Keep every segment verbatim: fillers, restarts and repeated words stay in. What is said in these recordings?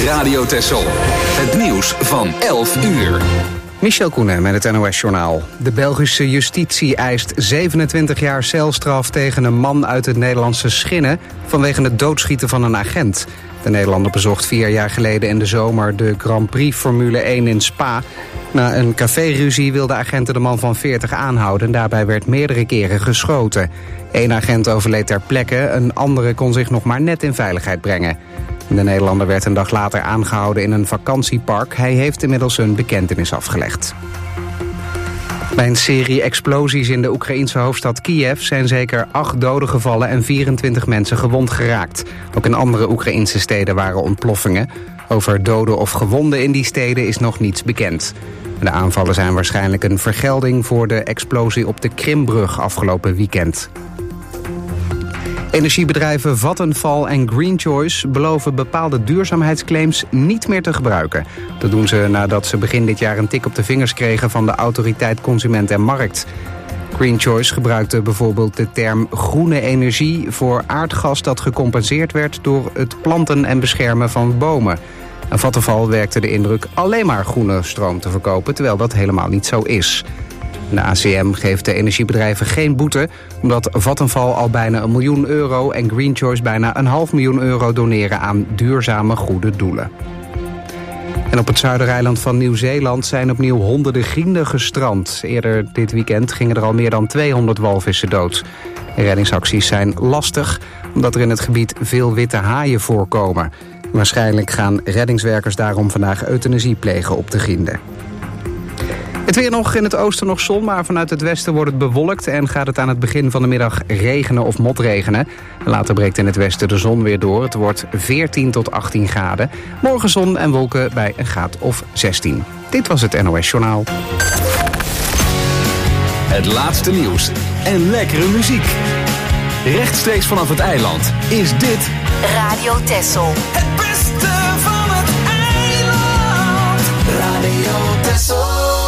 Radio Texel. Het nieuws van elf uur. Michel Koenen met het N O S-journaal. De Belgische justitie eist zevenentwintig jaar celstraf tegen een man uit het Nederlandse Schinnen vanwege het doodschieten van een agent. De Nederlander bezocht vier jaar geleden in de zomer de Grand Prix Formule één in Spa. Na een caféruzie wilden agenten de man van veertig aanhouden. Daarbij werd meerdere keren geschoten. Eén agent overleed ter plekke, een andere kon zich nog maar net in veiligheid brengen. De Nederlander werd een dag later aangehouden in een vakantiepark. Hij heeft inmiddels een bekentenis afgelegd. Bij een serie explosies in de Oekraïense hoofdstad Kiev zijn zeker acht doden gevallen en vierentwintig mensen gewond geraakt. Ook in andere Oekraïense steden waren ontploffingen. Over doden of gewonden in die steden is nog niets bekend. De aanvallen zijn waarschijnlijk een vergelding voor de explosie op de Krimbrug afgelopen weekend. Energiebedrijven Vattenfall en Green Choice beloven bepaalde duurzaamheidsclaims niet meer te gebruiken. Dat doen ze nadat ze begin dit jaar een tik op de vingers kregen van de autoriteit Consument en Markt. Green Choice gebruikte bijvoorbeeld de term groene energie voor aardgas dat gecompenseerd werd door het planten en beschermen van bomen. En Vattenfall werkte de indruk alleen maar groene stroom te verkopen, terwijl dat helemaal niet zo is. De A C M geeft de energiebedrijven geen boete, omdat Vattenfall al bijna een miljoen euro en Green Choice bijna een half miljoen euro doneren aan duurzame goede doelen. En op het zuidereiland van Nieuw-Zeeland zijn opnieuw honderden grienden gestrand. Eerder dit weekend gingen er al meer dan tweehonderd walvissen dood. Reddingsacties zijn lastig, omdat er in het gebied veel witte haaien voorkomen. Waarschijnlijk gaan reddingswerkers daarom vandaag euthanasie plegen op de grienden. Het weer nog, in het oosten nog zon, maar vanuit het westen wordt het bewolkt en gaat het aan het begin van de middag regenen of motregenen. Later breekt in het westen de zon weer door. Het wordt veertien tot achttien graden. Morgen zon en wolken bij een graad of zestien. Dit was het N O S-journaal. Het laatste nieuws en lekkere muziek. Rechtstreeks vanaf het eiland is dit Radio Texel. Het beste van het eiland. Radio Texel.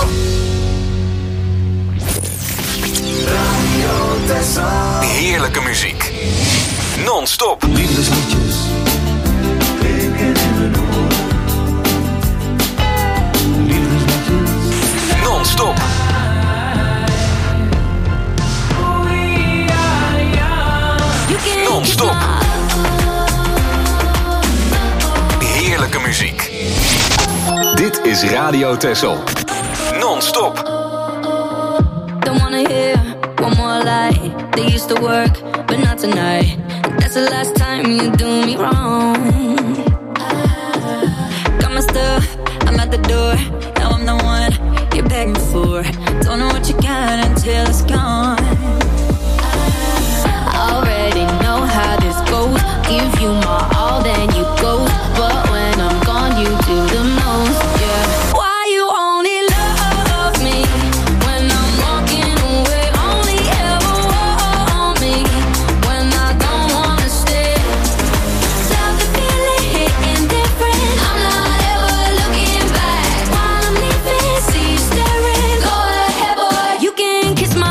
Radio Texel. heerlijke muziek. Non-stop. Liefdesliedjes. Klinken in mijn oren. Liefdesliedjes. Non-stop. Non-stop. Heerlijke muziek. Dit is Radio Texel. Non-stop. Don't wanna hear one more lie. They used to work, but not tonight. That's the last time you do me wrong. Got my stuff, I'm at the door. Now I'm the one you're begging for. Don't know what you got until it's gone. Already know how this goes. Give you my all, then you go. But when I'm gone, you do the most, yeah. Why you only love me when I'm walking away? Only ever want me when I don't wanna stay. Love the feeling hitting different. I'm not ever looking back. While I'm leaving, see you staring. Go ahead, boy, you can kiss my.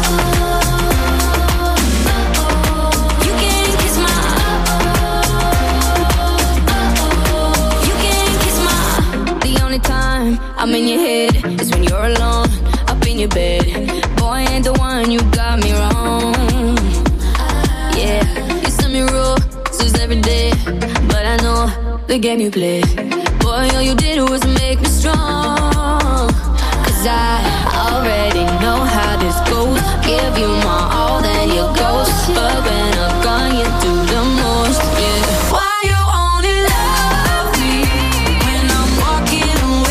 I'm in your head, it's when you're alone, up in your bed. Boy, ain't the one, you got me wrong. Yeah, you send me roses every day, but I know the game you play. Boy, all you did was make me strong. Cause I already know how this goes. Give you my all, then you go. But when I'm gone, you do the most, yeah. Why you only love me when I'm walking away?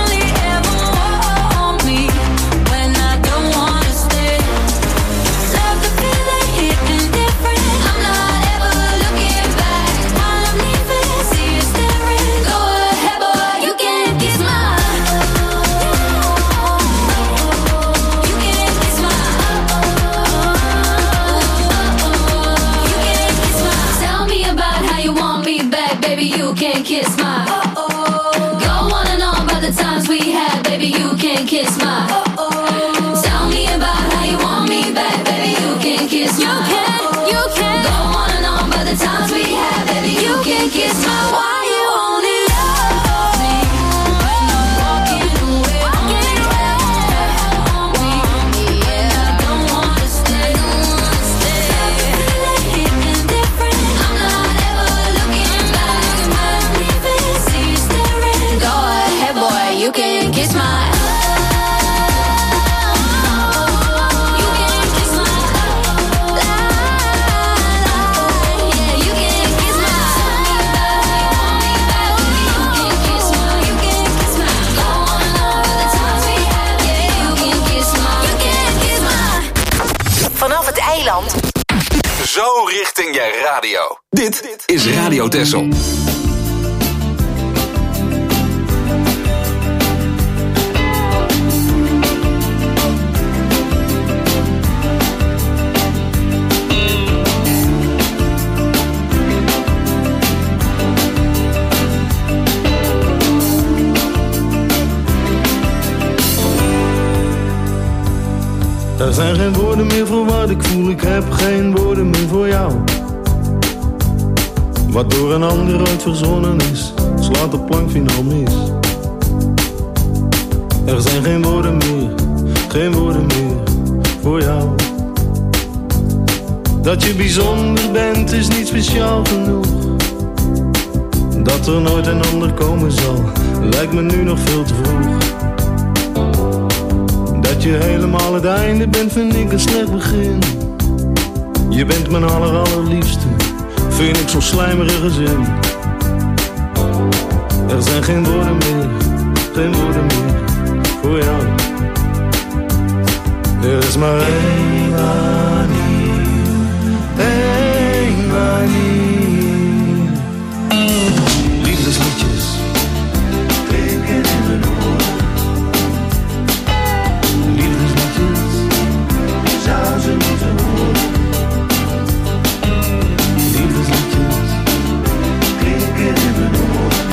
You can kiss my. Uh-oh. Go on and on about the times we had, baby. You can kiss my. Uh-oh. Tell me about how you want me back, baby. You can kiss my. You can, you can. Go on and on about the times we had, baby. You can kiss my. Why you only love Zo richting je radio. Dit is Radio Texel. Er zijn geen woorden meer voor wat ik voel, ik heb geen woorden meer voor jou. Wat door een ander ooit verzonnen is, slaat de plankfinaal mis. Er zijn geen woorden meer, geen woorden meer voor jou. Dat je bijzonder bent is niet speciaal genoeg. Dat er nooit een ander komen zal, lijkt me nu nog veel te vroeg. Dat je helemaal het einde bent, vind ik een slecht begin. Je bent mijn aller allerliefste, vind ik zo'n slijmerige zin. Er zijn geen woorden meer, geen woorden meer voor jou. Er is maar één manier, één manier. Liefdesliedjes klinken in mijn oren. Zou ze moeten horen. Liefdesliedjes klinken in mijn oren.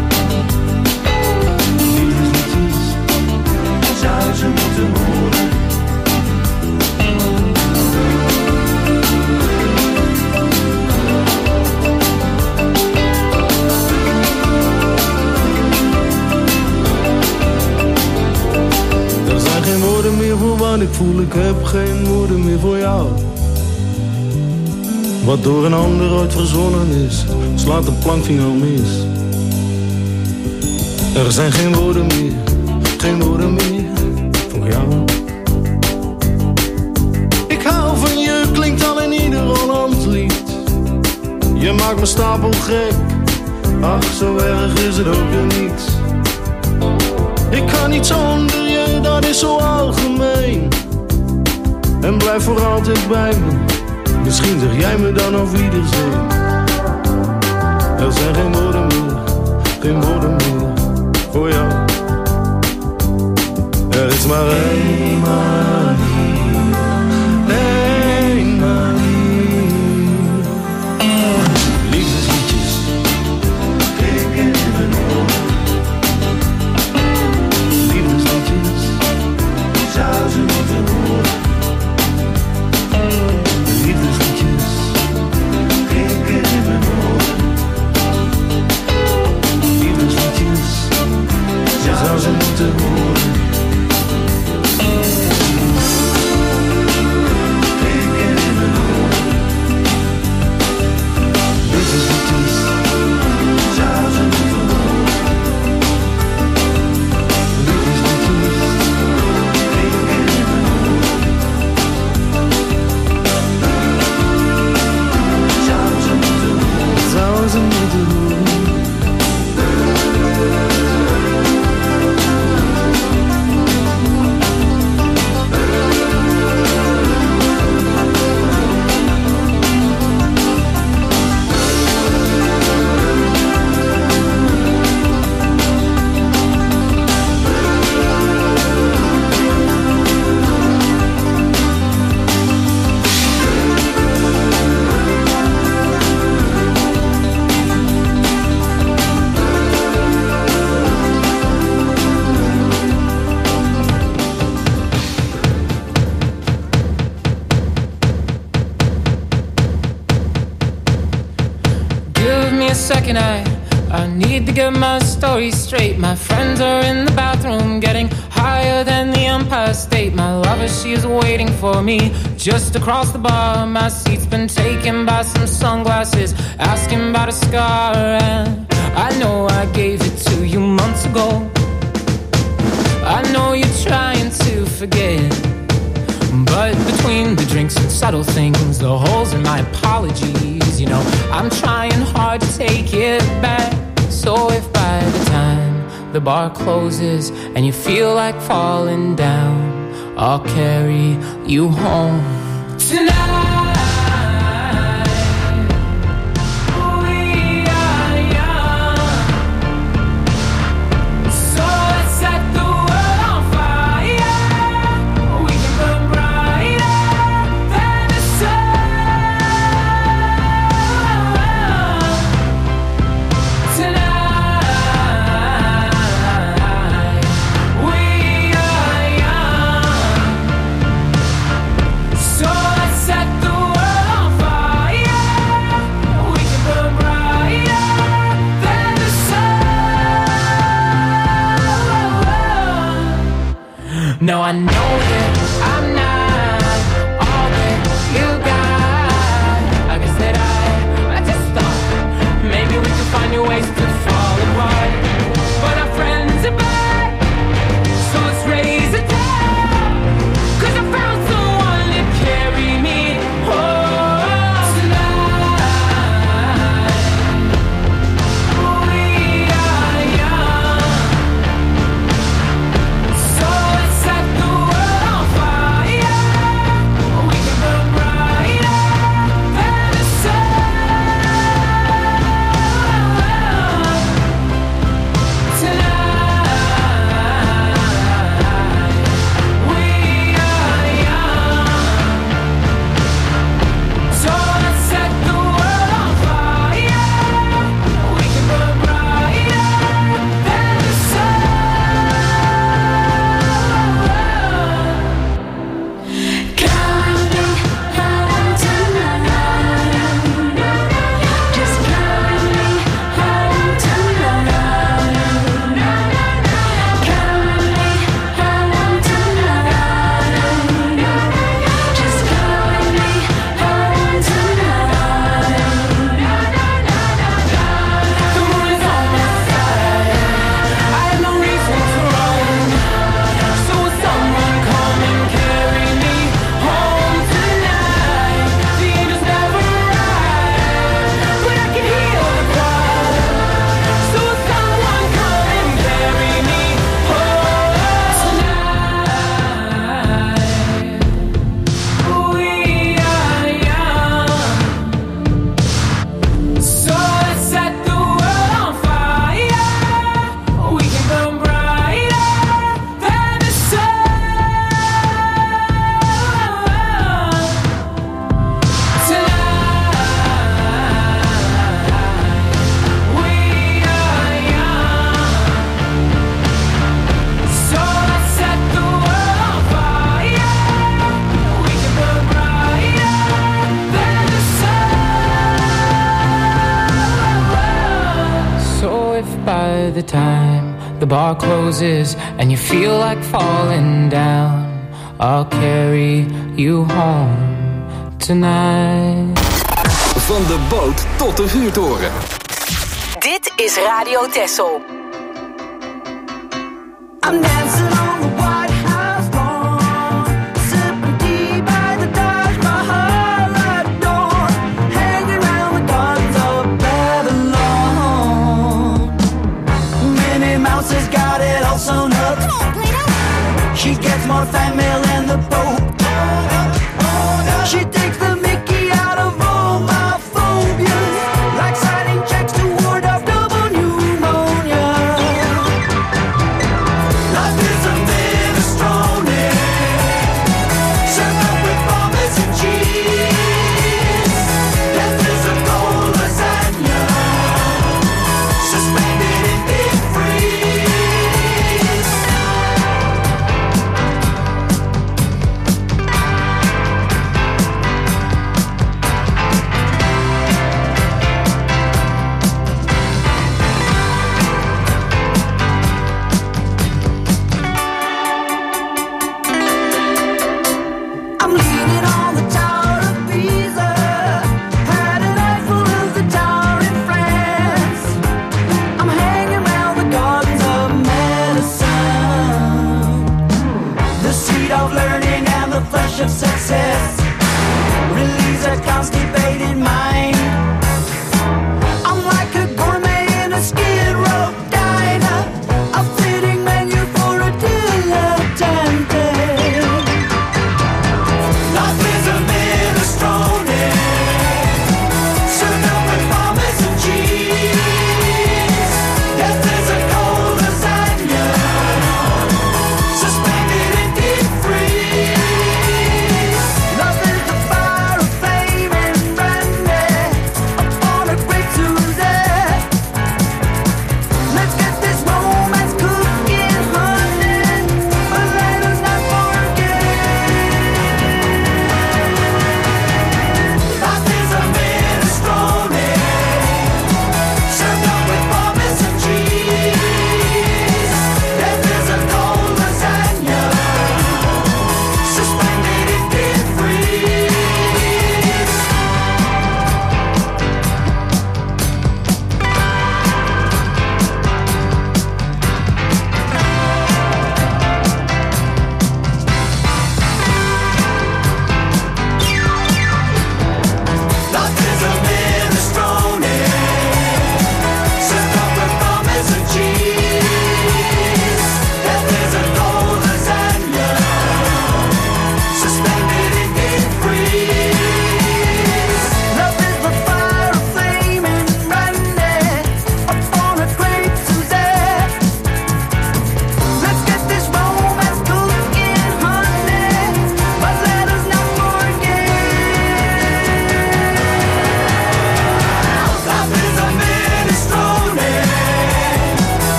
Liefdesliedjes zou ze moeten horen. Er zijn geen woorden meer voor wat ik voel, ik heb geen woorden meer voor jou. Wat door een ander ooit verzonnen is, slaat de plankvinger mis. Er zijn geen woorden meer, geen woorden meer voor jou. Ik hou van je, klinkt al in ieder Hollands lied. Je maakt me stapel gek, ach zo erg is het ook weer niet. Ik kan niet zonder je, dat is zo algemeen. En blijf voor altijd bij me. Misschien zeg jij me dan auf Wiedersehen. Er zijn geen woorden meer, geen woorden meer voor jou. Er is maar één manier, één manier. Liefdesliedjes klinken in mijn oren. Liefdesliedjes zou ze moeten horen. Liefdesliedjes klinken in mijn oren. Liefdesliedjes zou ze moeten horen. Klinken in mijn oren. Liefdesliedjes zou ze moeten horen. Liefdesliedjes klinken in mijn oren. Zou ze moeten horen. Zou ze moeten horen. Second, I, I need to get my story straight. My friends are in the bathroom getting higher than the Empire State. My lover, she is waiting for me just across the bar. My seat's been taken by some sunglasses, asking about a scar. And I know I gave it to you months ago. I know you're trying to forget, but between the drinks and subtle things, the holes in my apologies, you know, I'm trying hard to take it back. So if by the time the bar closes and you feel like falling down, I'll carry you home tonight. No, I know that I'm not all that you got. I guess that I, I just thought maybe we could find new ways to fall apart. But our friends are back, so let's raise a town. 'Cause I found someone to carry me home tonight. We are young, so let's set the world on fire. We can burn brighter than the sun tonight. We are young, so let's set the world on fire. We can burn brighter than the sun. Counting home tonight. Just counting home tonight. Counting home tonight. Just counting home tonight. The moon is on my side. I have no reason to run. So will someone come and carry me home tonight? The angels never arrive, but I can hear the cry. So will someone come and carry me home tonight? We are young, so let's set the world on fire. We can burn brighter than the sun tonight. We are young, so let's set the world on fire. We can burn brighter than the sun. So if by the time the bar closes and you feel like falling down, I'll carry you home tonight. Van de boot tot de vuurtoren. Dit is Radio Texel. I'm dancing on the White House lawn, sipping tea by the Taj Mahal at dawn, hanging around the gardens of Babylon. Minnie Mouse has got it all sewn up. She gets more fan mail than the Pope. She takes the Mickey out of all my phobias, like signing checks to ward off double pneumonia. Life is a minestrone, served up with pommes and cheese. Death is a cold lasagna, suspended in deep freeze. I'm leaning on the Tower of Pisa, had an eyeful of the tower in France. I'm hanging round the gardens of medicine, the seat of learning and the flesh of success, relieves a constipated mind. I'm like a gourmet in a skid row diner, a fitting menu for a dilettante. Life is a minestrone, served up with pommes and cheese. Death is a cold lasagna, suspended in deep freeze. Love is the fire of flame and brandy upon a great Tuesday. Let's get this rolling.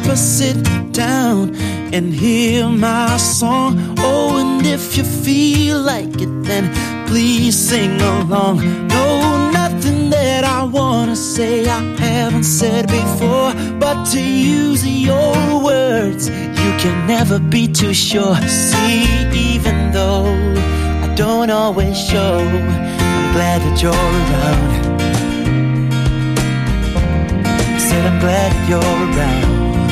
paper, sit down and hear my song. Oh, and if you feel like it, then please sing along. No, nothing that I wanna say I haven't said before, but to use your words, you can never be too sure. See, even though I don't always show, I'm glad that you're around. I said I'm glad that you're around.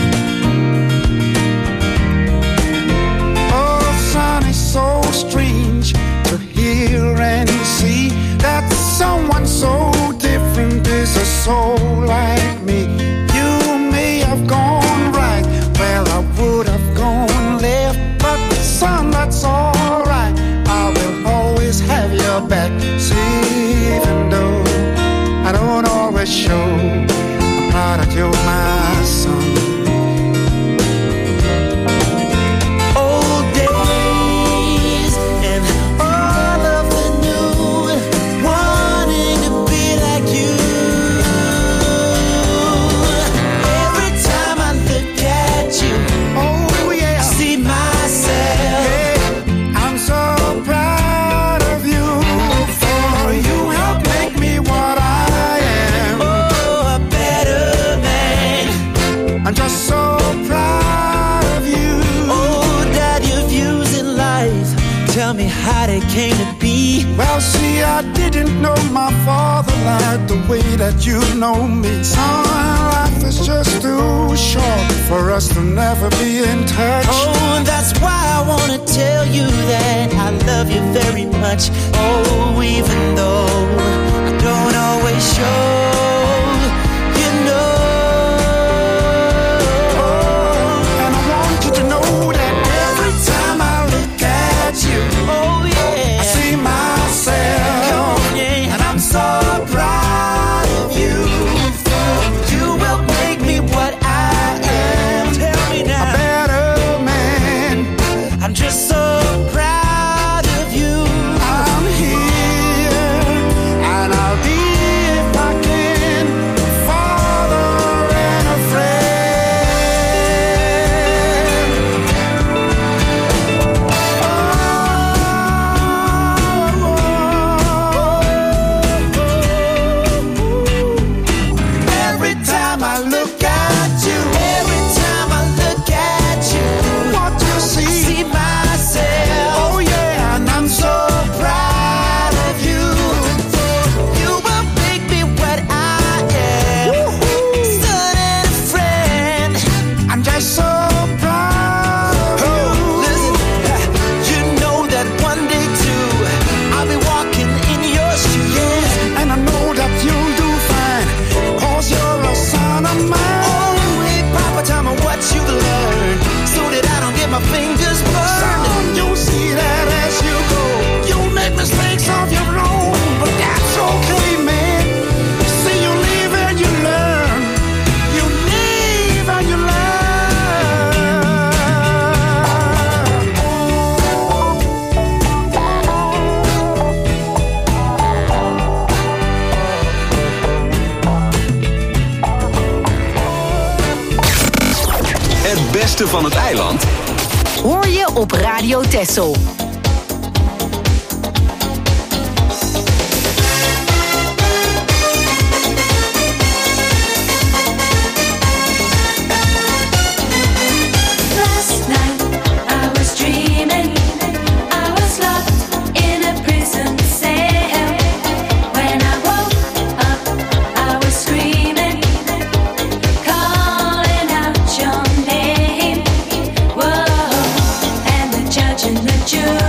Oh, son, it's so strange to hear and see that someone so different is a soul like me. You may have gone right where I would have gone left, but son, that's alright. I will always have your back. See, even though I don't always show, I'm proud that you're my son. How they came to be. Well, see, I didn't know my father like the way that you know me. Son, life is just too short for us to never be in touch. Oh, that's why I wanna tell you that I love you very much. Oh, even though I don't always show, you know. Oh, and I want you to know that every time I look at you, oh yeah, I see myself, yeah, and I'm so proud of you. You will make me what I am. Tell me now, a better man. I'm just so proud of you. I'm here, and I'll be, if I can, a father and a friend. Every time I look at you, Every time I look at you, what you see, see myself. oh yeah, and I'm so proud of you. You will make me what I am, son and a friend. I'm just so proud of you. Listen, you know that one day too, I'll be walking in your shoes. And I know that you'll do fine, cause you're a son of mine. Oh, hey, Papa, tell me what you've learned, so that I don't get my fingers burned. Son, you'll see that as you go, you'll make mistakes of your own, but that's okay, man. See, you live and you learn. You live and you learn. Het beste van het eiland Hoor je op Radio Texel. Last night I was dreaming, I was locked in a prison cell. When I woke up, I was screaming, calling out your name. Whoa, and the judge and the jury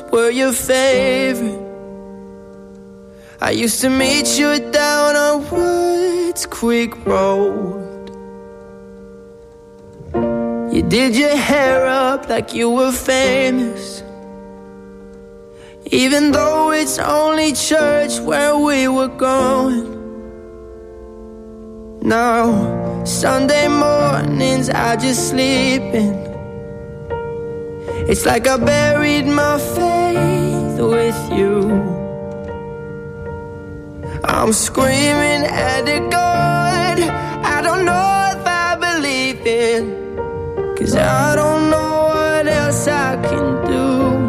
were your favorite. I used to meet you down on Woods Creek Road. You did your hair up like you were famous, even though it's only church where we were going. Now, Sunday mornings I just sleep in. It's like I buried my faith with you. I'm screaming at the God I don't know if I believe in, 'cause I don't know what else I can do.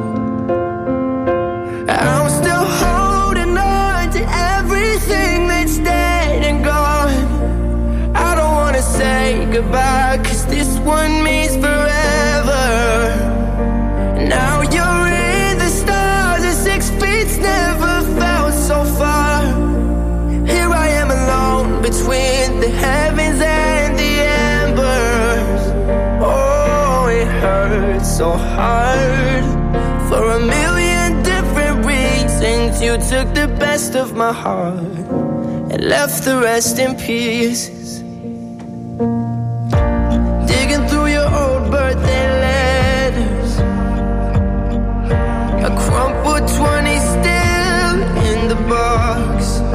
I'm still holding on to everything that's dead and gone. I don't wanna say goodbye, 'cause this one means forever. Now you're in the stars and six feet's never felt so far. Here I am alone between the heavens and the embers. Oh, it hurts so hard. For a million different reasons, you took the best of my heart and left the rest in pieces. Digging through your old birthday letters, a crumpled twenty still in the box.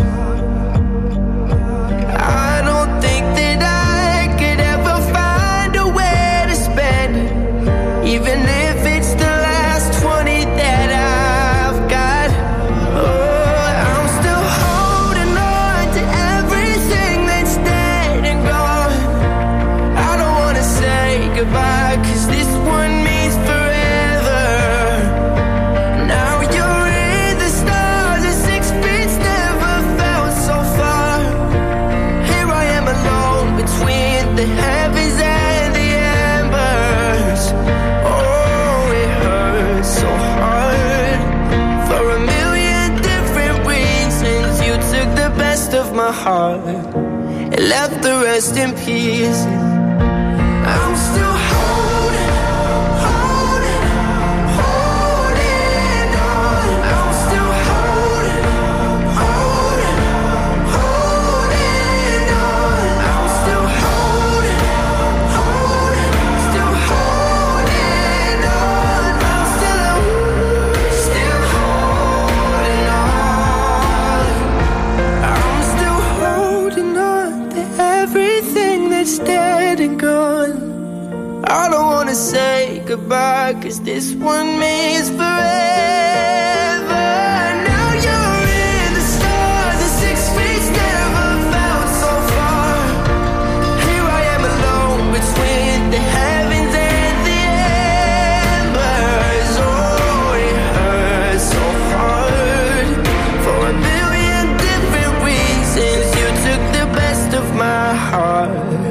I don't think that I could ever find a way to spend it, even if it's the last twenty that I've got. Oh, I'm still holding on to everything that's dead and gone. I don't wanna say goodbye, 'cause this one means forever. Now you're in the stars and six feet's never felt so far. Here I am alone between the heavens and the embers. Oh, it hurts so hard. For a million different reasons, you took the best of my heart and left the rest in pieces. I'm still holding, holding, holding on. I'm still holding, holding, holding on. I'm still holding, holding, still holding on. I'm still, still holding on. I'm still holding on to everything that's dead and gone. I don't wanna say goodbye, 'cause this one means forever. Now you're in the stars and six feet's never felt so far. Here I am alone between the heavens and the embers. Oh, it hurts so hard. For a million different reasons, you took the best of my heart,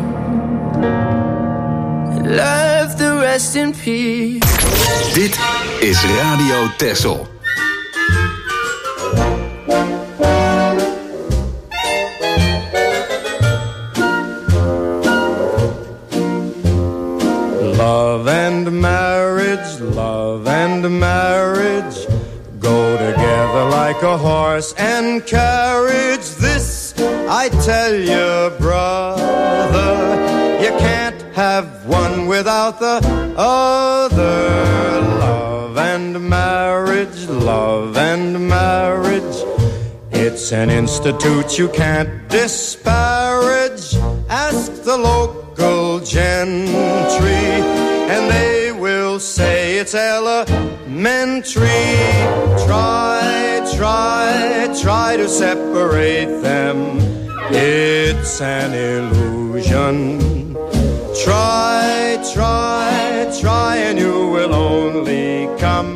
left the rest in peace. Dit is Radio Texel. Love and marriage, love and marriage go together like a horse and carriage. This I tell you, brother, you can't have one without the other. Love and marriage, love and marriage, it's an institute you can't disparage. Ask the local gentry and they will say it's elementary. Try, try, try to separate them, it's an illusion. Try, try, try, and you will only come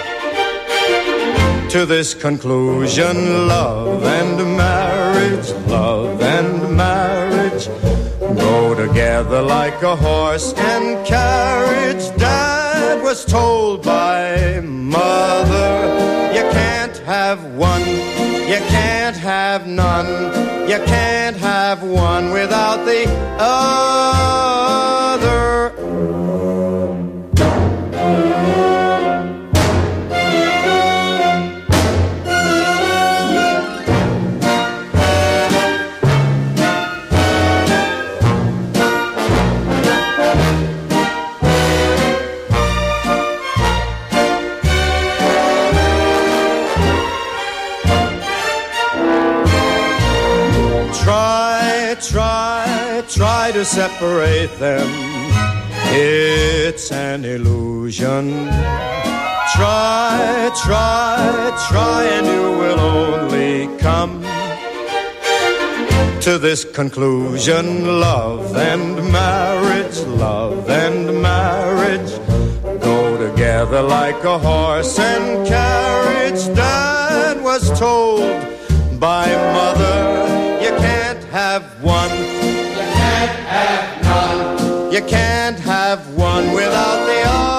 to this conclusion. Love and marriage, love and marriage go together like a horse and carriage. Dad was told by mother, you can't have one, you can't have none, you can't have one without the other. try to separate them. It's an illusion. Try, try, try, and you will only come to this conclusion. Love and marriage, love and marriage go together like a horse and carriage. Dad was told by mother, you can't have one, you can't have none, you can't have one without the other.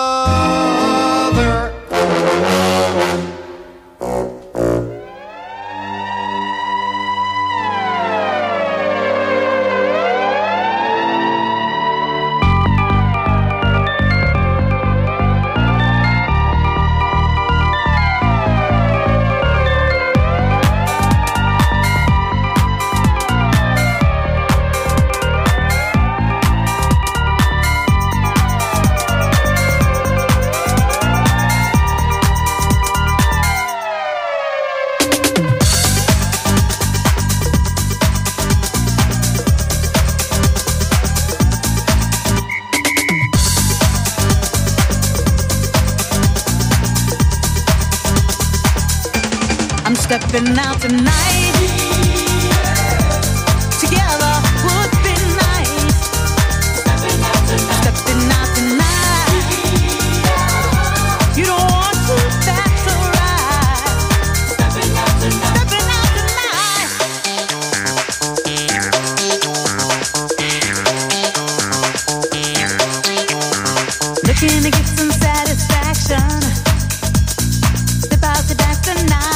Stepping out tonight, together would be nice. Stepping out tonight, stepping out tonight. You don't want to, that's alright. Stepping out tonight, stepping out tonight. Looking to get some satisfaction. Step out to dance tonight.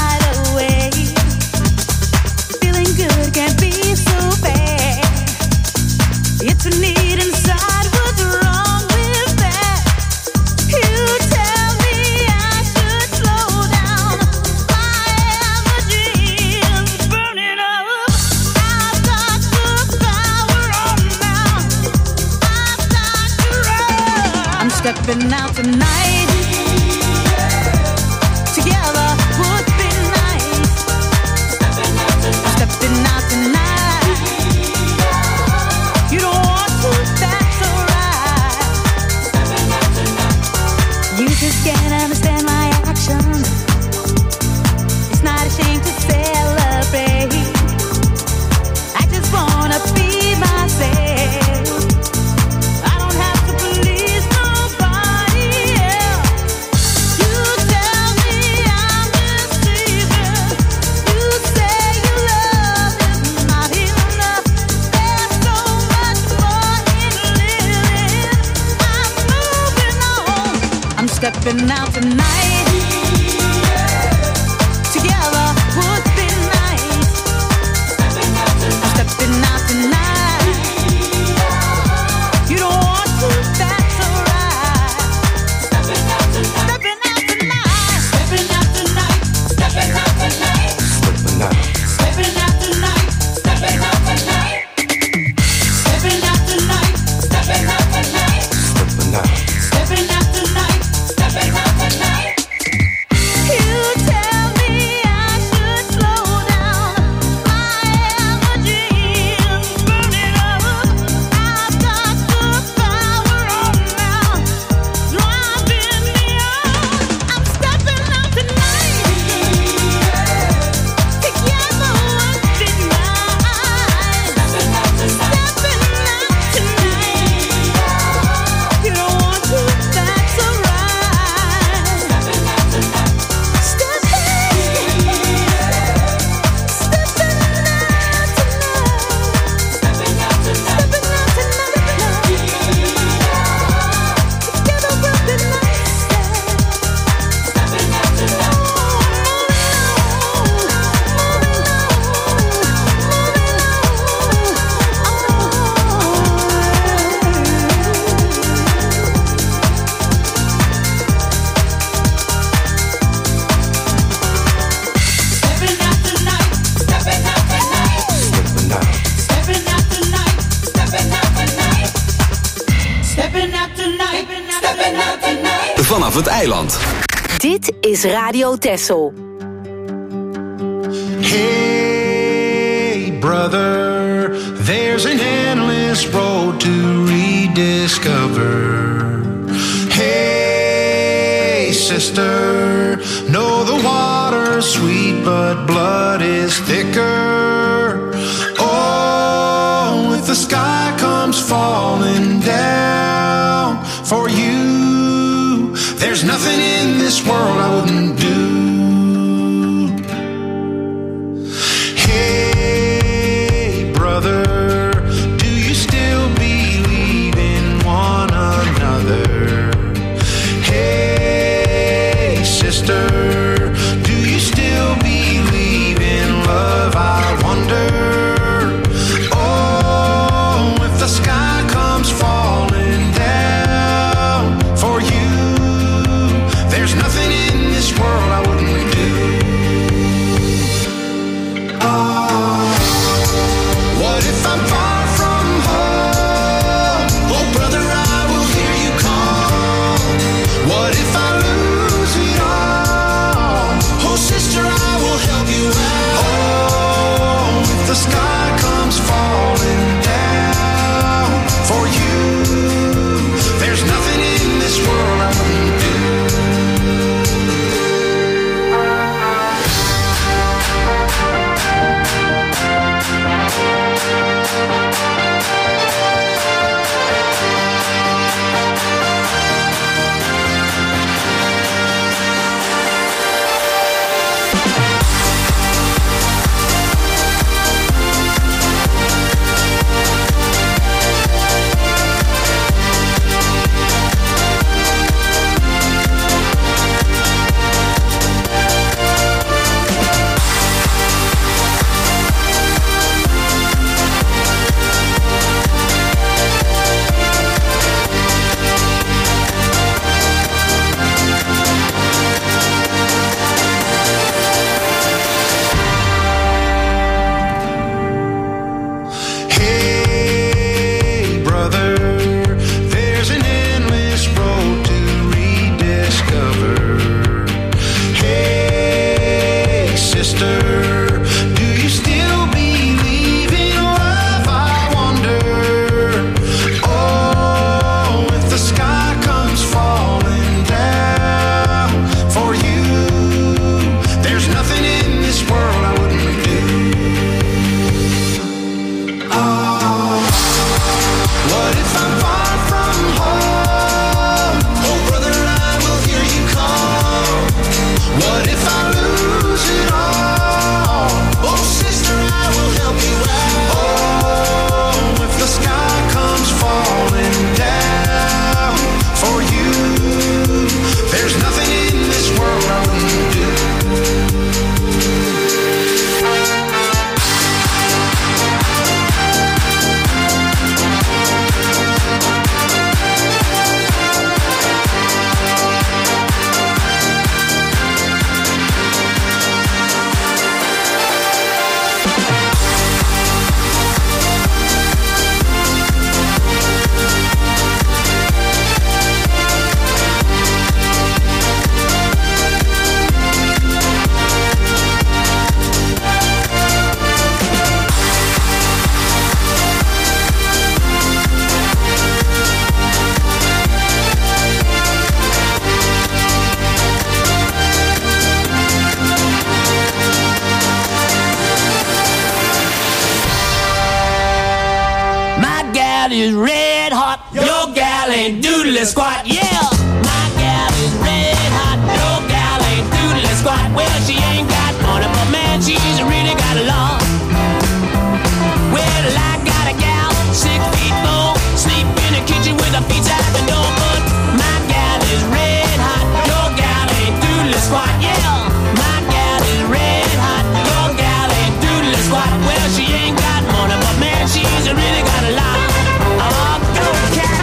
Can't be so bad. It's a need inside. What's wrong with that? You tell me I should slow down. My energy is burning up. I've got the power on now. I've got to run. I'm stepping out tonight. Together would be nice. Stepping out tonight. Stepping out tonight. You don't want to, that's alright. Stepping out tonight. You just can't understand my action. It's not a shame to celebrate. I just wanna be myself. I don't have to please nobody else. You tell me I'm deceiving. You say you love is not enough. There's so much more in living. I'm moving on. I'm stepping out tonight. Together would be nice. Stepping out tonight. Stepping out tonight. You don't want to, that's alright. Stepping out tonight. Stepping out tonight. Stepping out tonight. Stepping out tonight. Stepping out. Stepping out tonight. Stepping out tonight. Stepping out tonight. Stepping out tonight. Stepping out. Stepping out tonight. Stepping out tonight. You tell me I should slow down. My energy is burning up. I've got the power on now, driving me on. I'm stepping out tonight. Together would be nice. Stepping out tonight. Stepping out tonight. You don't want to, that's alright. Stepping out tonight. Stepping, stepping out tonight. Stepping out tonight. Stepping out tonight. Together we'll be nice. Stepping out tonight. Stepping out tonight. Stepping out tonight. Stepping out. Stepping out tonight. Stepping out tonight. Stepping out tonight. Stepping out tonight. Vanaf het eiland. Dit is Radio Texel. Hey, brother, there's an endless endless road to rediscover. Hey, sister, know the water's sweet, but blood is thicker. Oh, if the sky comes falling down for you, there's nothing in this world I wouldn't do. Hey, brother, do you still believe in one another? Hey, sister, do you still believe in love? I wonder. Oh, if the sky comes falling down for you, there's nothing in this world I wouldn't do. Oh, what if I'm far from home? Oh, brother, I will hear you call. What if I lose it all? Oh, sister, I will help you out. Oh, if the sky comes falling down for you, there's nothing in this world I wouldn't do. Hey, brother, there's an endless road to rediscover. Hey, sister, do you still believe in love? I wonder. Oh, if the sky comes falling down for you, there's nothing in this world I wouldn't do. Oh, what if I'm far from home? Oh, brother, I will hear you call. What if I lose it all? Oh, sister, I will help you out. Oh, if the sky comes falling down for you, there's nothing in this world I wouldn't do. My gal is red hot, your gal ain't doodly squat, yeah. My gal is red hot, your gal ain't doodly squat. Well, she ain't got money, but man, she's really got a lot. Well, I got a gal, six feet four, sleep in the kitchen with her feet out the door. But my gal is red hot, your gal ain't doodly squat, yeah. My gal is red hot, your gal ain't doodly squat. Well, she ain't got money, but man, she's really got a lot. Oh, go cat.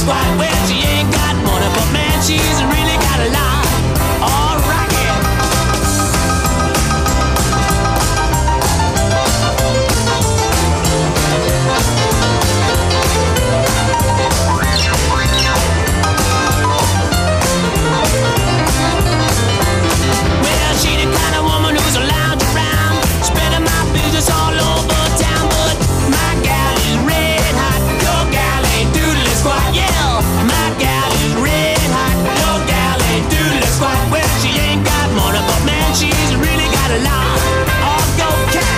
squat. Well, she ain't got money, but man, she's really got a lot. All right, yeah. Well, she the kind of woman who's a lounge around, spending my business all over town. But my gal is red hot, your gal ain't doodly squat. Yeah, my gal is red hot, your gal ain't doodly squat. Well, she ain't got money, but man, she's really got a lot. All go cat.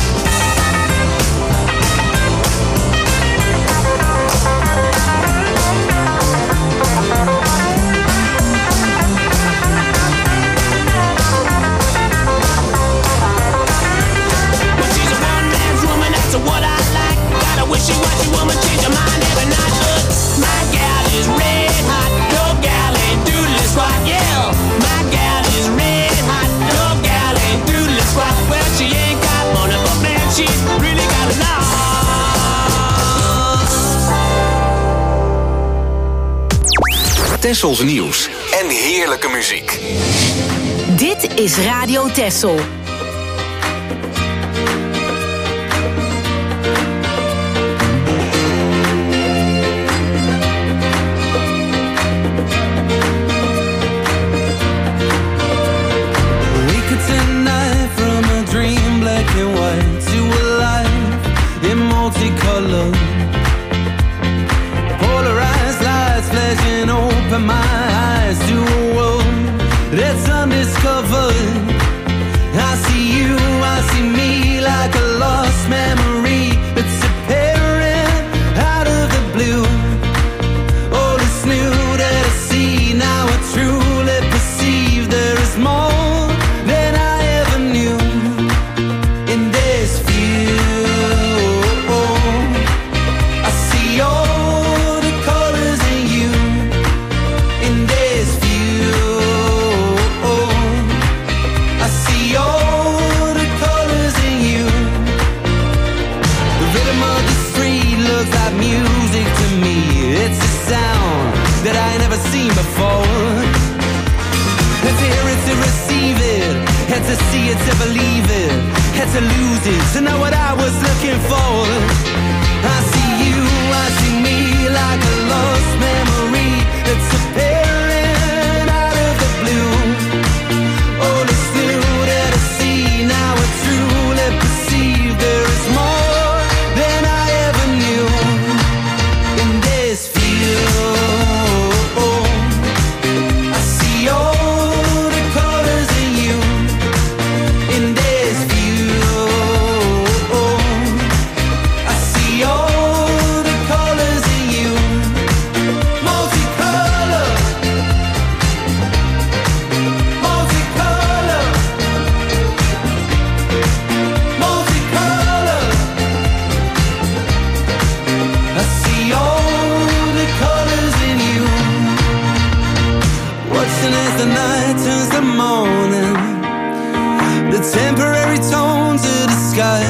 But she's a one-man's woman, that's what I like. Got a wishy-washy woman, change her mind every night. But my gal is red hot, your gal ain't doodly squat. Yeah, my gal is red hot, your gal ain't doodly squat. Well, she ain't got money, but man, she's really got a lot. Tessels nieuws en heerlijke muziek. Dit is Radio Tessel. We could tonight from a dream black and white to a life in multicolor. Polarized lights flashing open my eyes to a world that's undiscovered. I see you, I see me like a lost memory that's appearing out of the blue. All is new that I see, now I truly perceive there is more than I ever knew in this view. I see all the colors in you in this view. I see all the colors in you. The rhythm of the street looks like music to me. It's a sound that I ain't never seen before. Had to hear it to receive it, had to see it to believe it, had to lose it to know what I was looking for. I see you, I see me like a lost memory that's appearing out of the blue. All is new that I see, now I truly perceive there is more than I ever knew in this view. I see all the colors in you in this view. I see all the colors in you. Multicolor, multicolor, multicolor. I see all the colors in you. Watching as the night turns to morning, the temporary tones of the sky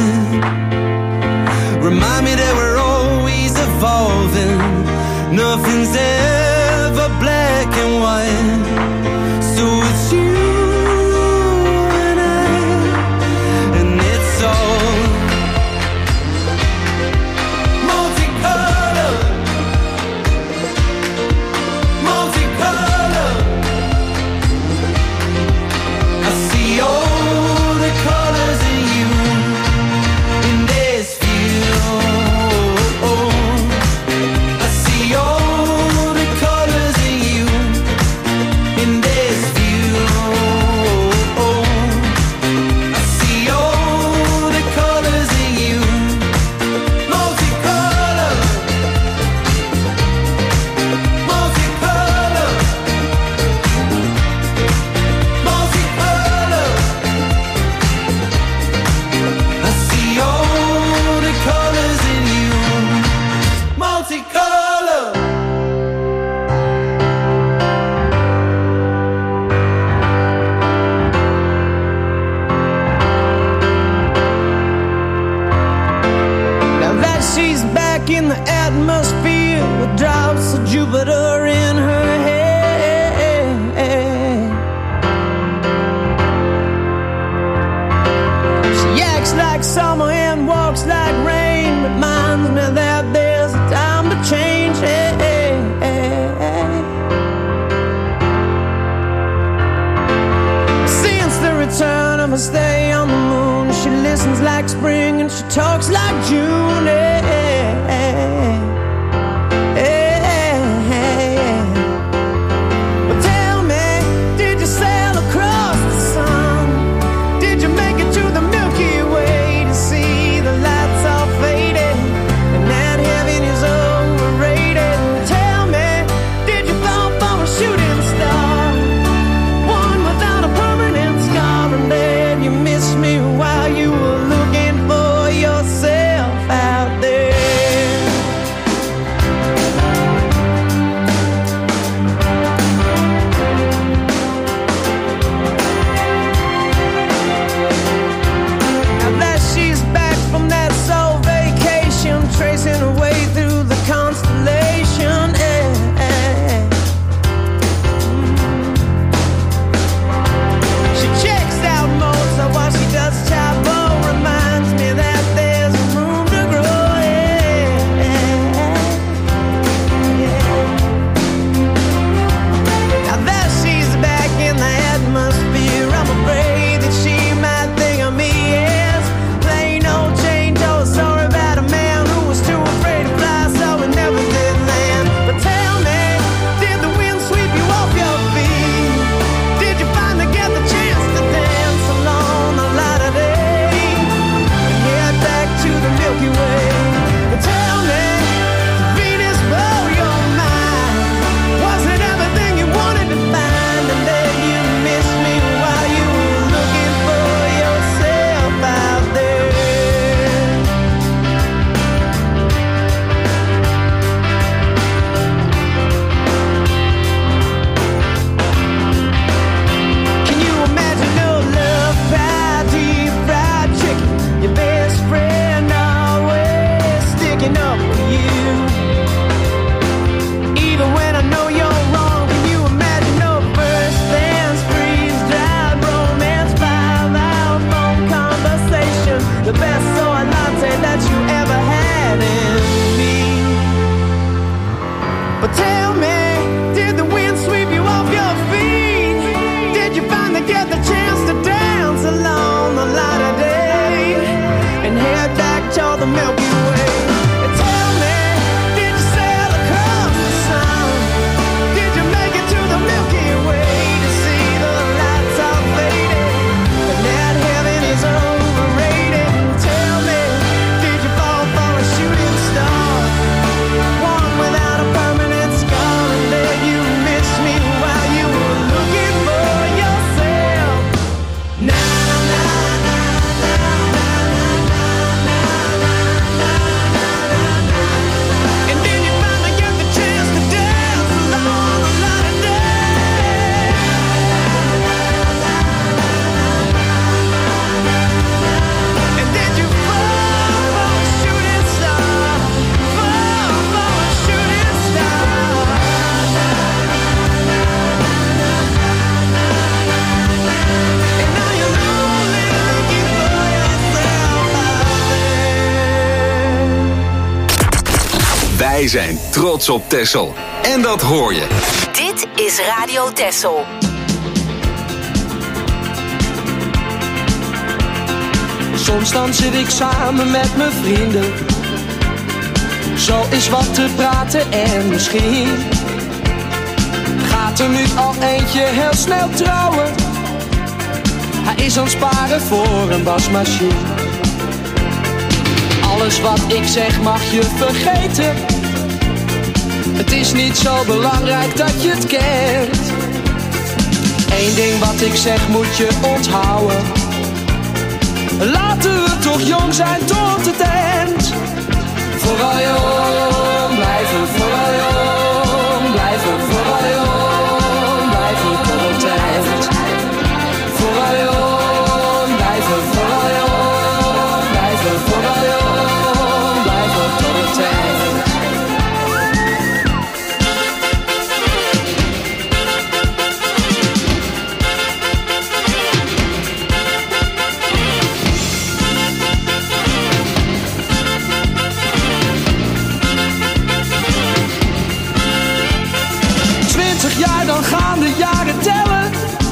remind me that we're always evolving. Nothing's ever black and white. So it's you and I, and it's all multicolor, multicolor. I see all the colors in you in this view. I see all the colors in you. covered her in her head. She acts like summer and walks like rain, reminds me that there's a time to change. Since the return of her stay on the moon, she listens like spring and she talks like June. But tell me, did you sail across the sun? Did you make it to the Milky Way to see the lights all faded and that heaven is overrated? Tell me, did you fall for a shooting star, one without a permanent scar, and then you missed me while you were looking for yourself out there? Now that she's back from that soul vacation, tracing her way through the constellation, eh, eh. She checks out Mozart while she does Chavo, reminds me that there's room to grow, eh, yeah. Now that she's back in the atmosphere, I'm afraid that she might think of me as plain old Jane Doe, sorry about a man who was too afraid to fly, so we never did land. But tell me, did the wind sweep you off your feet? Did you finally get the chance to dance along the light of day and head back to the Milky Way? But tell me, did Venus blow your mind? Was it everything you wanted to find, and then you missed me while you were looking for yourself out there? Can you imagine no love pie, deep fried chicken, your best friend always sticking up for you, even when I know you're wrong? Can you imagine no first dance, freeze-dried romance, five-hour phone conversation, the best soy latte that you ever had in me? But tell me, did the wind sweep you off your feet? Did you finally get the chance to dance along the light of day and head back to the Milky Way? And tell me, did you sail across the sun? Did you make it to the Milky Way to see the lights all faded and that heaven is overrated? Tell me, did you fall for a shooting star, one without a permanent scar, and then you missed me while you were looking for yourself? Na na na na na na na na na. And then you finally get the chance to dance along the light of day. And then you fall for a shooting star, fall for a shooting star. And now you're only looking for yourself out there. Wij zijn trots op Texel. En dat hoor je. Dit is Radio Texel. Soms dan zit ik samen met mijn vrienden, zo is wat te praten en misschien gaat er nu al eentje heel snel trouwen. Hij is aan het sparen voor een wasmachine. Alles wat ik zeg mag je vergeten. Het is niet zo belangrijk dat je het kent. Eén ding wat ik zeg moet je onthouden. Laten we toch jong zijn tot het eind. Vooral jong blijven, vooral jong blijven, vooral jong blijven tot het eind. Vooral jong blijven, vooral jong blijven, vooral jong blijven tot het eind. dan gaan de jaren tellen.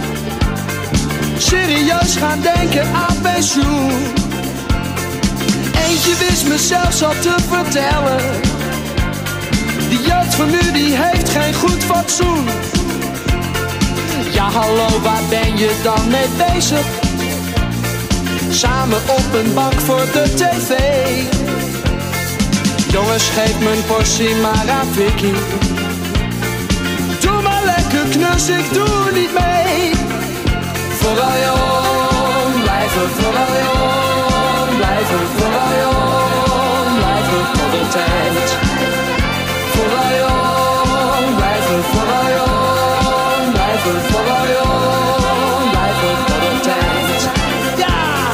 Serieus gaan denken aan pensioen. Eentje wist me zelfs al te vertellen. Die jeugd van nu die heeft geen goed fatsoen. Ja hallo, waar ben je dan mee bezig? Samen op een bank voor de tv. Jongens, geef mijn portie maar aan Vicky. Doe maar lekker knus, ik doe niet mee. Vooral jong, blijven, vooral jong, blijven, vooral jong, blijven tot de tijd. Vooral jong, blijven, vooral jong, blijven, vooral jong, blijven tot de tijd. Ja!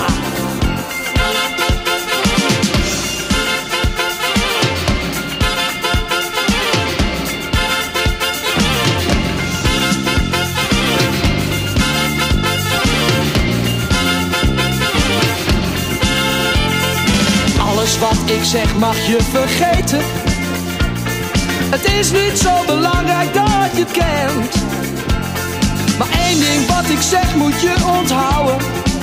Alles wat ik zeg mag je vergeten. Het is niet zo belangrijk dat je het kent. Maar één ding wat ik zeg moet je onthouden.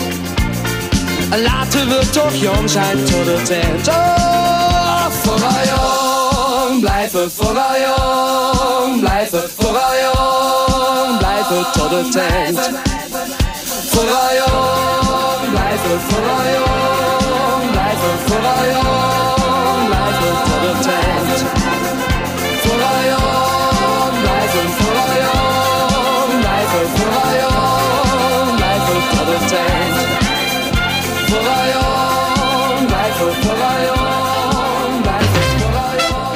Laten we toch jong zijn tot het eind. Oh, vooral jong, blijven vooral jong, blijven vooral jong, blijven tot het eind. Vooral jong, blijven vooral jong, blijven vooral jong, blijven tot het eind. Vooral jong, blijven vooral jong, blijven vooral jong, blijven tot het eind. Vooral jong, blijven vooral jong, blijven vooral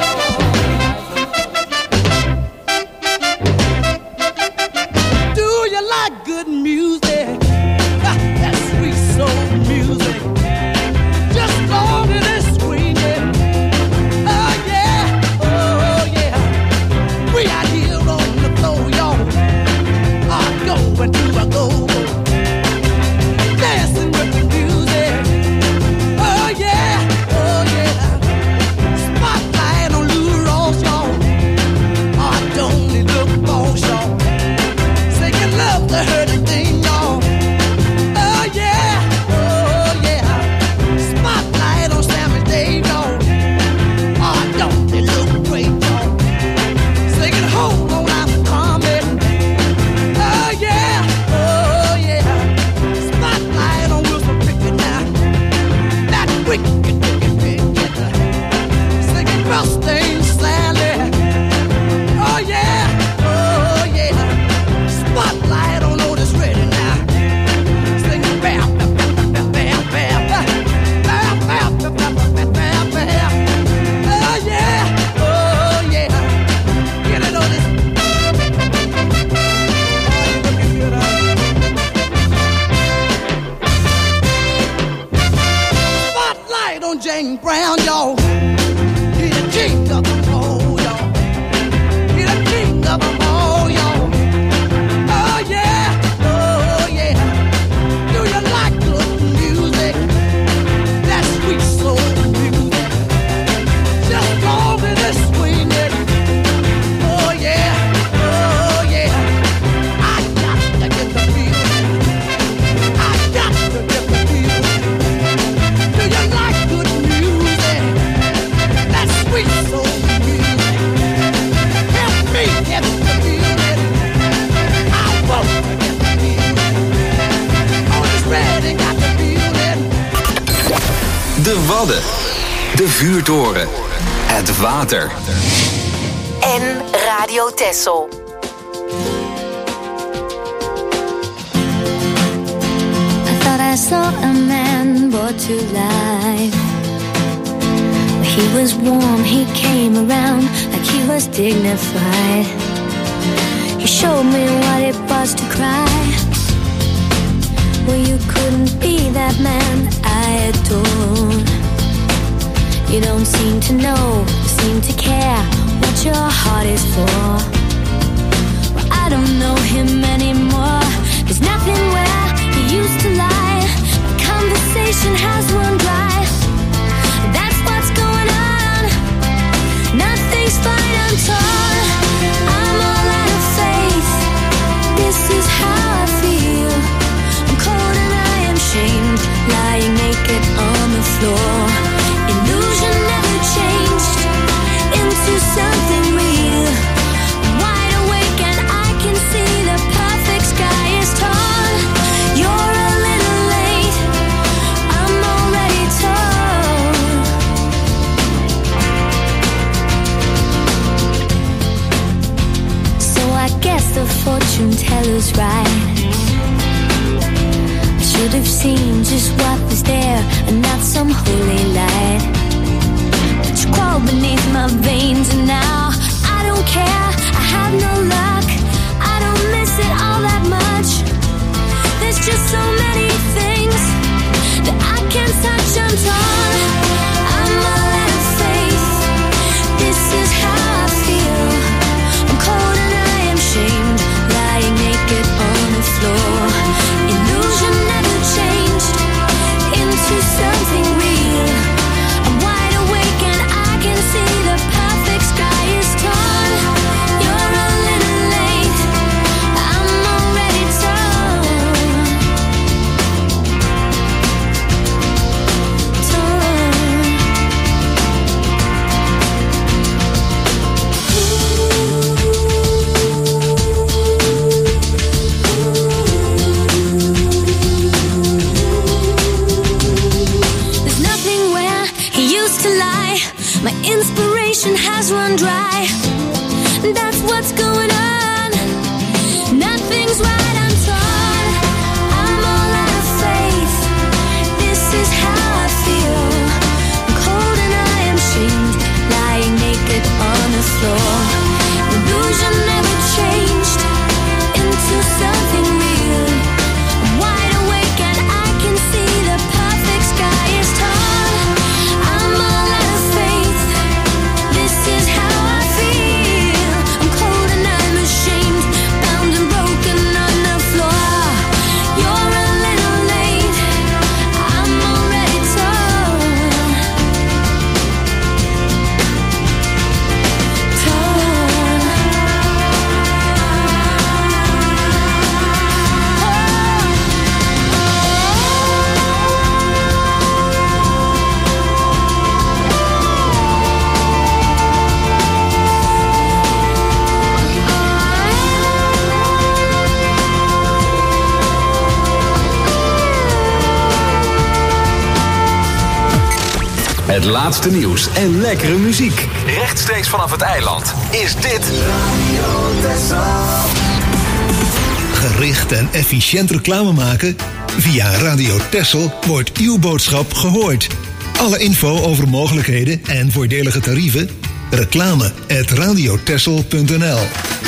jong. Do you like good music? Ah, that sweet soul music. Just long in this screen, yeah. Oh yeah, oh yeah. We out here on the floor, y'all. I go and do I go. Dancing with the music. Oh yeah, oh yeah. Spotlight on Lou Ross, y'all. I don't need look for y'all. Singing love to her the thing, y'all. Oh yeah, oh yeah. Spotlight on Sammy Dave, y'all. I don't need look great, y'all. Singing hold on, I'm coming. Oh yeah, oh yeah. Spotlight on Wilson Pickett now. That wicked, wicked, wicked. Singing Rustin Sally. Oh yeah, oh yeah. Spotlight on Otis Redding now. Singing bam, bam, bam, bam, bam, bam, bam, bam, bam, bam, bam, bam. Oh yeah, oh yeah. Get it on this. Spotlight on Jane Brown, y'all. He the king of them all, y'all. He the king of them all, y'all. Oh yeah, oh yeah. Do you like good music? That sweet soul music. Just go with the swing it. Oh yeah, oh yeah. I got to get the feeling. I got to get the feeling. Do you like good music? That sweet soul music. Help me get the feeling. I won't forget the feeling. Always ready, got the feeling. De Wadden. De Vuurtoren. Het water. En Radio Texel. I thought I saw a man brought to life. He was warm, he came around like he was dignified. He showed me what it was to cry. Well, you couldn't be that man I adored. You don't seem to know, seem to care what your heart is for. Well, I don't know him anymore. There's nothing where he used to lie. The conversation has run dry. That's what's going on. Nothing's fine, I'm torn. I'm all out of faith. fortune teller's right. I should have seen just what was there and not some holy light. But you crawl beneath my veins and now I don't care, I have no luck. I don't miss it all that much. There's just so many things that I can't touch. I'm torn, I'm all out of faith. This is how I feel. I'm cold and I am shamed, lying naked on the floor. Illusion never changed into something real. I'm wide awake and I can see the perfect sky is torn. You're a little late, I'm already torn. Torn. There's nothing where he used to lie. My inspiration has run dry. That's what's going on. Nothing's right, I'm torn. I'm all out of faith. This is how I feel. I'm cold and I am shamed, lying naked on the floor. Illusion never changed into something real. I'm wide awake and I can see the perfect sky is torn. I'm all out of faith. This is how I feel. I'm cold and I'm ashamed, bound and broken on the floor. You're a little late, I'm already torn. Het laatste nieuws en lekkere muziek. Rechtstreeks vanaf het eiland is dit Radio Texel. Gericht en efficiënt reclame maken? Via Radio Texel wordt uw boodschap gehoord. Alle info over mogelijkheden en voordelige tarieven? Reclame at radiotexel punt n l.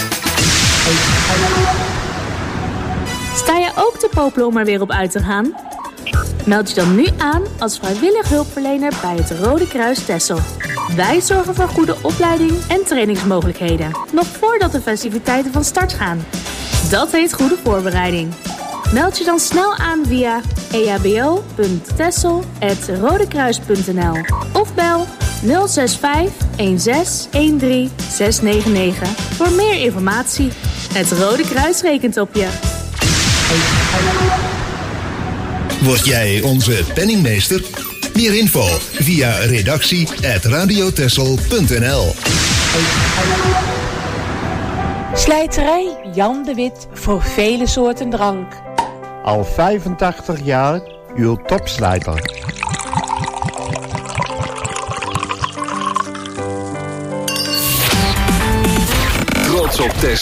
Sta je ook te popelen om er weer op uit te gaan? Meld je dan nu aan als vrijwillig hulpverlener bij het Rode Kruis Texel. Wij zorgen voor goede opleiding en trainingsmogelijkheden, nog voordat de festiviteiten van start gaan. Dat heet goede voorbereiding. Meld je dan snel aan via e h b o punt texel apenstaartje rodekruis punt n l of bel nul zes vijf een zes een drie zes negen negen voor meer informatie. Het Rode Kruis rekent op je. Word jij onze penningmeester? Meer info via redactie at radiotexel punt n l. Slijterij Jan de Wit voor vele soorten drank. Al vijfentachtig jaar uw topslijter. Trots op Texel.